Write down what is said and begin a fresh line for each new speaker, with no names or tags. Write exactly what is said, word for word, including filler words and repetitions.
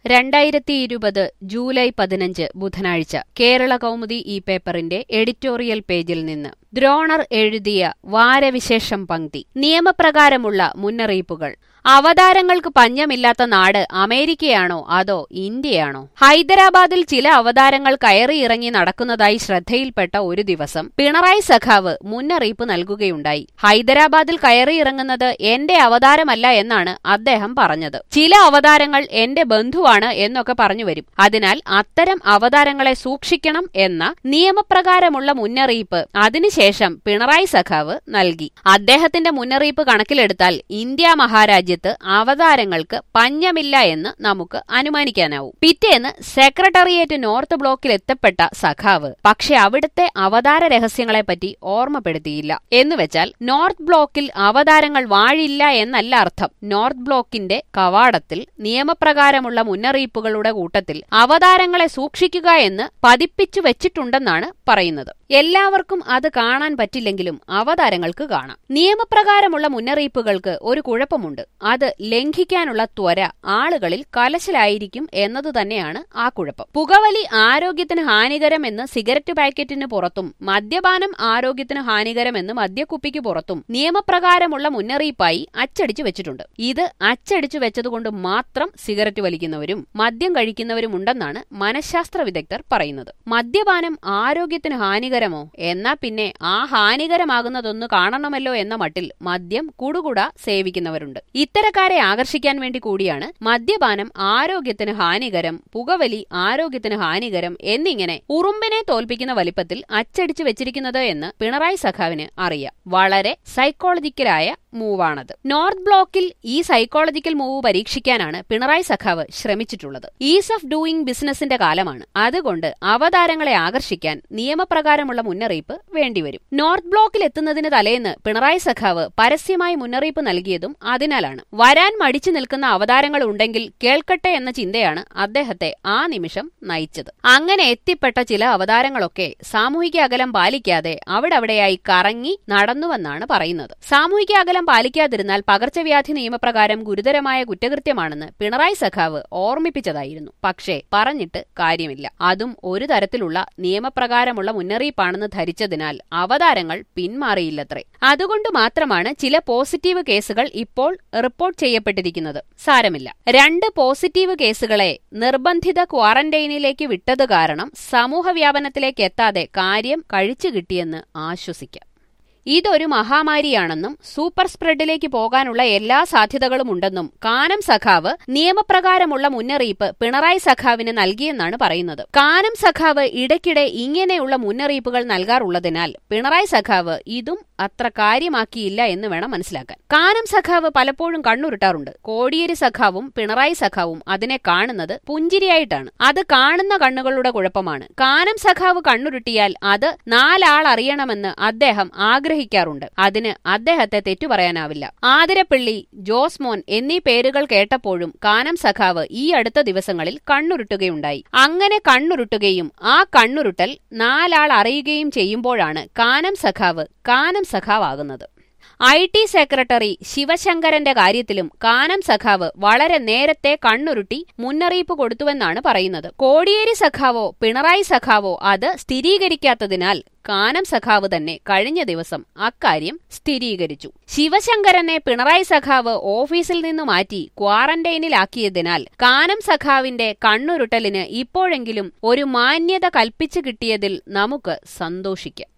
രണ്ടായിരത്തി ഇരുപത് ജൂലൈ പതിനഞ്ച് ബുധനാഴ്ച കേരള കൗമുദി ഈ പേപ്പറിന്റെ എഡിറ്റോറിയൽ പേജിൽ നിന്ന് ദ്രോണർ എഴുതിയ വാരവിശേഷം പങ്ക്തി. നിയമപ്രകാരമുള്ള മുന്നറിയിപ്പുകൾ. അവതാരങ്ങൾക്ക് പഞ്ഞമില്ലാത്ത നാട് അമേരിക്കയാണോ അതോ ഇന്ത്യയാണോ? ഹൈദരാബാദിൽ ചില അവതാരങ്ങൾ കയറിയിറങ്ങി നടക്കുന്നതായി ശ്രദ്ധയിൽപ്പെട്ട ഒരു ദിവസം പിണറായി സഖാവ് മുന്നറിയിപ്പ് നൽകുകയുണ്ടായി. ഹൈദരാബാദിൽ കയറിയിറങ്ങുന്നത് എന്റെ അവതാരമല്ല എന്നാണ് അദ്ദേഹം പറഞ്ഞത്. ചില അവതാരങ്ങൾ എന്റെ ബന്ധുവാണ് എന്നൊക്കെ പറഞ്ഞു വരും. അതിനാൽ അത്തരം അവതാരങ്ങളെ സൂക്ഷിക്കണം എന്ന നിയമപ്രകാരമുള്ള മുന്നറിയിപ്പ് അതിനുശേഷം പിണറായി സഖാവ് നൽകി. അദ്ദേഹത്തിന്റെ മുന്നറിയിപ്പ് കണക്കിലെടുത്താൽ ഇന്ത്യ മഹാരാജ്യം അവതാരങ്ങൾക്ക് പഞ്ഞമില്ല എന്ന് നമുക്ക് അനുമാനിക്കാനാവും. പിറ്റേന്ന് സെക്രട്ടേറിയറ്റ് നോർത്ത് ബ്ലോക്കിൽ എത്തപ്പെട്ട സഖാവ് പക്ഷെ അവിടുത്തെ അവതാര രഹസ്യങ്ങളെപ്പറ്റി ഓർമ്മപ്പെടുത്തിയില്ല. എന്നുവെച്ചാൽ നോർത്ത് ബ്ലോക്കിൽ അവതാരങ്ങൾ വാഴില്ല എന്നല്ല അർത്ഥം. നോർത്ത് ബ്ലോക്കിന്റെ കവാടത്തിൽ നിയമപ്രകാരമുള്ള മുന്നറിയിപ്പുകളുടെ കൂട്ടത്തിൽ അവതാരങ്ങളെ സൂക്ഷിക്കുക എന്ന് പതിപ്പിച്ചു വെച്ചിട്ടുണ്ടെന്നാണ് പറയുന്നത്. എല്ലാവർക്കും അത് കാണാൻ പറ്റില്ലെങ്കിലും അവതാരങ്ങൾക്ക് കാണാം. നിയമപ്രകാരമുള്ള മുന്നറിയിപ്പുകൾക്ക് ഒരു കുഴപ്പമുണ്ട്. അത് ലംഘിക്കാനുള്ള ത്വര ആളുകളിൽ കലശലായിരിക്കും എന്നതു തന്നെയാണ് ആ കുഴപ്പം. പുകവലി ആരോഗ്യത്തിന് ഹാനികരമെന്ന് സിഗരറ്റ് പാക്കറ്റിന് പുറത്തും മദ്യപാനം ആരോഗ്യത്തിന് ഹാനികരമെന്ന് മദ്യക്കുപ്പിക്ക് പുറത്തും നിയമപ്രകാരമുള്ള മുന്നറിയിപ്പായി അച്ചടിച്ചു വെച്ചിട്ടുണ്ട്. ഇത് അച്ചടിച്ചു വെച്ചതുകൊണ്ട് മാത്രം സിഗരറ്റ് വലിക്കുന്നവരും മദ്യം കഴിക്കുന്നവരുമുണ്ടെന്നാണ് മനഃശാസ്ത്ര വിദഗ്ധർ പറയുന്നത്. മദ്യപാനം ആരോഗ്യത്തിന് ഹാനികരമോ? എന്നാ പിന്നെ ആ ഹാനികരമാകുന്നതൊന്ന് കാണണമല്ലോ എന്ന മട്ടിൽ മദ്യം കുടുകുട സേവിക്കുന്നവരുണ്ട്. ഇത്തരക്കാരെ ആകർഷിക്കാൻ വേണ്ടി കൂടിയാണ് മദ്യപാനം ആരോഗ്യത്തിന് ഹാനികരം, പുകവലി ആരോഗ്യത്തിന് ഹാനികരം എന്നിങ്ങനെ ഉറുമ്പിനെ തോൽപ്പിക്കുന്ന വലിപ്പത്തിൽ അച്ചടിച്ചു വെച്ചിരിക്കുന്നത് എന്ന് പിണറായി സഖാവിന് അറിയാം. വളരെ സൈക്കോളജിക്കലായ മൂവാണത്. നോർത്ത് ബ്ലോക്കിൽ ഈ സൈക്കോളജിക്കൽ മൂവ് പരീക്ഷിക്കാനാണ് പിണറായി സഖാവ് ശ്രമിച്ചിട്ടുള്ളത്. ഈസ് ഓഫ് ഡൂയിങ് ബിസിനസിന്റെ കാലമാണ്. അതുകൊണ്ട് അവതാരങ്ങളെ ആകർഷിക്കാൻ നിയമപ്രകാരമുള്ള മുന്നറിയിപ്പ് വേണ്ടിവരും. നോർത്ത് ബ്ലോക്കിൽ എത്തുന്നതിന് തലേന്ന് പിണറായി സഖാവ് പരസ്യമായി മുന്നറിയിപ്പ് നൽകിയതും അതിനാലാണ്. വരാൻ മടിച്ചു നിൽക്കുന്ന അവതാരങ്ങൾ ഉണ്ടെങ്കിൽ കേൾക്കട്ടെ എന്ന ചിന്തയാണ് അദ്ദേഹത്തെ ആ നിമിഷം നയിച്ചത്. അങ്ങനെ എത്തിപ്പെട്ട ചില അവതാരങ്ങളൊക്കെ സാമൂഹിക അകലം പാലിക്കാതെ അവിടവിടെയായി കറങ്ങി നടന്നുവെന്നാണ് പറയുന്നത്. സാമൂഹിക അകലം പാലിക്കാതിരുന്നാൽ പകർച്ചവ്യാധി നിയമപ്രകാരം ഗുരുതരമായ കുറ്റകൃത്യമാണെന്ന് പിണറായി സഖാവ് ഓർമ്മിപ്പിച്ചതായിരുന്നു. പക്ഷേ പറഞ്ഞിട്ട് കാര്യമില്ല. അതും ഒരു തരത്തിലുള്ള നിയമപ്രകാരമുള്ള മുന്നറിയിപ്പാണെന്ന് ധരിച്ചതിനാൽ അവതാരങ്ങൾ പിന്മാറിയില്ലത്രേ. അതുകൊണ്ട് മാത്രമാണ് ചില പോസിറ്റീവ് കേസുകൾ ഇപ്പോൾ റിപ്പോർട്ട് ചെയ്യപ്പെട്ടിരിക്കുന്നത്. സാരമില്ല. രണ്ട് പോസിറ്റീവ് കേസുകളെ നിർബന്ധിത ക്വാറന്റൈനിലേക്ക് വിട്ടത് കാരണം സമൂഹവ്യാപനത്തിലേക്ക് എത്താതെ കാര്യം കഴിച്ചു കിട്ടിയെന്ന് ആശ്വസിക്കാം. ഇതൊരു മഹാമാരിയാണെന്നും സൂപ്പർ സ്പ്രെഡിലേക്ക് പോകാനുള്ള എല്ലാ സാധ്യതകളുമുണ്ടെന്നും കാനം സഖാവ് നിയമപ്രകാരമുള്ള മുന്നറിയിപ്പ് പിണറായി സഖാവിന് നൽകിയെന്നാണ് പറയുന്നത്. കാനം സഖാവ് ഇടയ്ക്കിടെ ഇങ്ങനെയുള്ള മുന്നറിയിപ്പുകൾ നൽകാറുള്ളതിനാൽ പിണറായി സഖാവ് ഇതും അത്ര കാര്യമാക്കിയില്ല എന്ന് വേണം മനസ്സിലാക്കാൻ. കാനം സഖാവ് പലപ്പോഴും കണ്ണുരുട്ടാറുണ്ട്. കോടിയേരി സഖാവും പിണറായി സഖാവും അതിനെ കാണുന്നത് പുഞ്ചിരിയായിട്ടാണ്. അത് കാണുന്ന കണ്ണുകളുടെ കുഴപ്പമാണ്. കാനം സഖാവ് കണ്ണുരുട്ടിയാൽ അത് നാലാൾ അറിയണമെന്ന് അദ്ദേഹം ആഗ്രഹിക്കാറുണ്ട്. അതിന് അദ്ദേഹത്തെ തെറ്റു പറയാനാവില്ല. ആതിരപ്പിള്ളി, ജോസ്മോൻ എന്നീ പേരുകൾ കേട്ടപ്പോഴും കാനം സഖാവ് ഈ അടുത്ത ദിവസങ്ങളിൽ കണ്ണുരുട്ടുകയുണ്ടായി. അങ്ങനെ കണ്ണുരുട്ടുകയും ആ കണ്ണുരുട്ടൽ നാലാൾ അറിയുകയും ചെയ്യുമ്പോഴാണ് കാനം സഖാവ് കാനം സഖാവാകുന്നത്. ഐ ടി സെക്രട്ടറി ശിവശങ്കരന്റെ കാര്യത്തിലും കാനം സഖാവ് വളരെ നേരത്തെ കണ്ണുരുട്ടി മുന്നറിയിപ്പ് കൊടുത്തുവെന്നാണ് പറയുന്നത്. കോടിയേരി സഖാവോ പിണറായി സഖാവോ അത് സ്ഥിരീകരിക്കാത്തതിനാൽ കാനം സഖാവ് തന്നെ കഴിഞ്ഞ ദിവസം അക്കാര്യം സ്ഥിരീകരിച്ചു. ശിവശങ്കരനെ പിണറായി സഖാവ് ഓഫീസിൽ നിന്ന് മാറ്റി ക്വാറന്റൈനിലാക്കിയതിനാൽ കാനം സഖാവിന്റെ കണ്ണുരുട്ടലിന് ഇപ്പോഴെങ്കിലും ഒരു മാന്യത കൽപ്പിച്ചു കിട്ടിയതിൽ നമുക്ക് സന്തോഷിക്കാം.